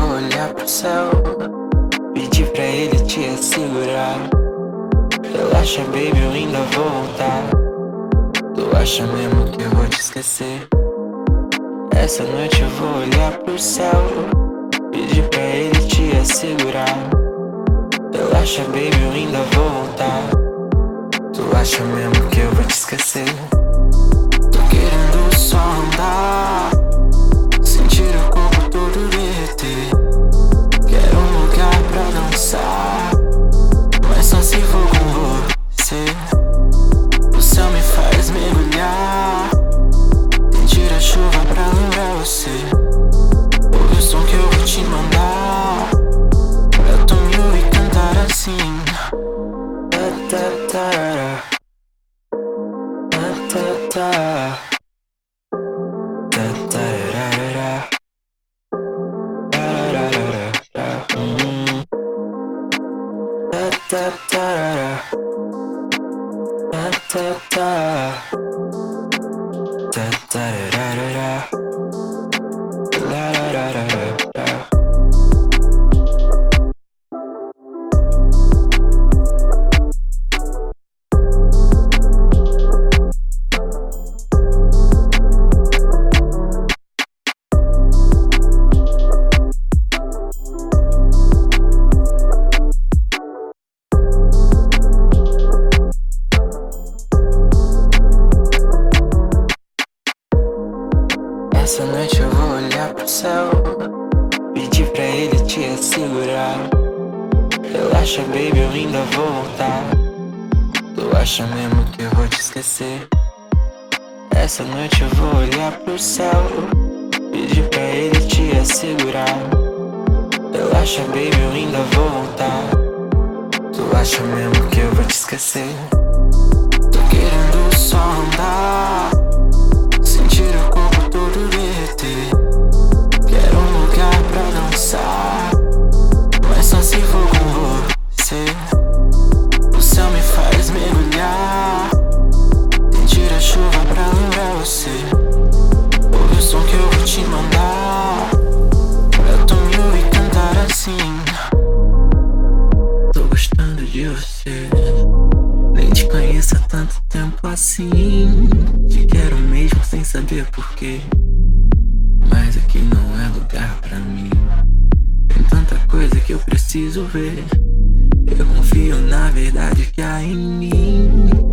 vou olhar pro céu, pedir pra ele te assegurar. Relaxa, baby, eu ainda vou voltar. Tu acha mesmo que eu vou te esquecer? Essa noite eu vou olhar pro céu, pedir pra ele te assegurar. Relaxa, baby, eu ainda vou voltar. Tu acha mesmo que eu vou te esquecer? Tô querendo só andar, sentir o corpo todo derreter. Quero um lugar pra dançar, mas só se for com você. O céu me faz mergulhar, sentir a chuva pra lembrar você. Ouve o som que eu vou te mandar, pra tu me ouvir cantar assim. Ta-ta-ta-ra, ta-ta-ta, ta-ta-ra-ra-ra, ra-ra-ra-ra-ra, ta-ta-ta-ra-ra, ta-ta-ta, ta-ta-ra-ra-ra, la-ra-ra-ra-ra. Essa noite eu vou olhar pro céu, pedir pra ele te assegurar. Relaxa, baby, eu ainda vou voltar. Tu acha mesmo que eu vou te esquecer? Essa noite eu vou olhar pro céu, pedir pra ele te assegurar. Relaxa, baby, eu ainda vou voltar. Tu acha mesmo que eu vou te esquecer? Tô querendo só andar, sentir o corpo todo derreter. Quero um lugar pra dançar, mas só se for com você. O céu me faz mergulhar, sentir a chuva pra lembrar você. Ouve o som que eu vou te mandar, pra tu me ouvir cantar assim. Tô gostando de você, nem te conheço há tanto tempo assim. Te quero mesmo sem saber porquê, mas aqui não é lugar pra mim. Tem tanta coisa que eu preciso ver, eu confio na verdade que há em mim.